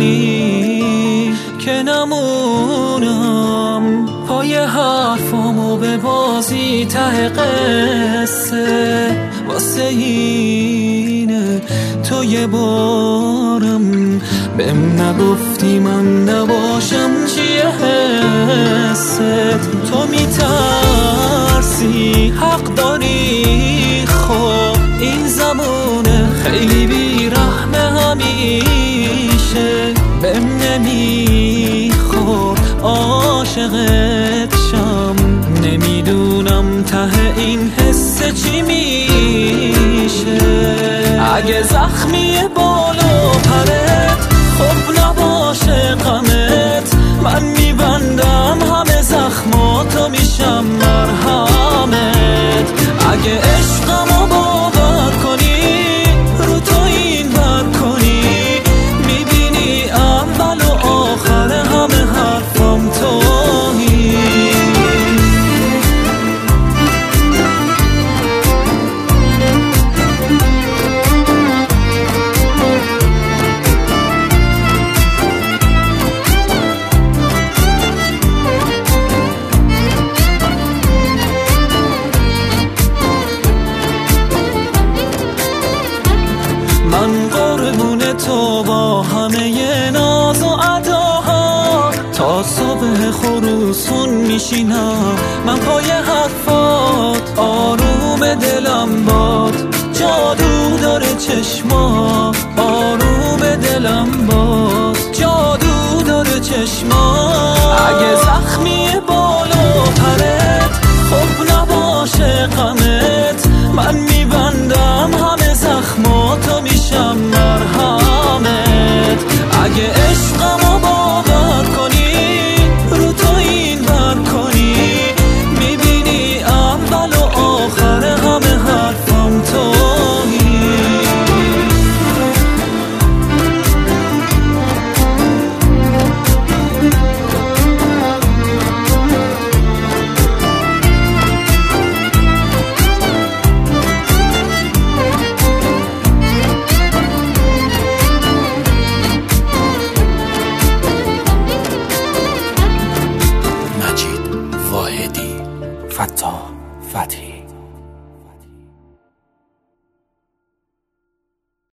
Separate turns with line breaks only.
کنی که نمونم پای حرفامو به بازی ته قصه. واسه اینه تو یه بارم بهم نگفتی من نباشم چیه حست. تو میترسی حق داری، خب این زمونه خیلی بیرحمه همیشه. بهم نمیخور عاشقت شم، نمیدونم ته این حس چی میشه. اگه زخمی بالا پرت خب نباشه غمت، من میبندم همه زخماتو میشم مرهمت. اگه عشقمو باور کنی رو تو این بر کنی، میبینی اول و آخر همه حرفم تویی. من قربون تو با همه ناز و اداها، تا صبح خروسون میشینم من پای حرفات. آروم دلم باد، جادو داره چشما، آروم دلم باد، جادو داره چشما.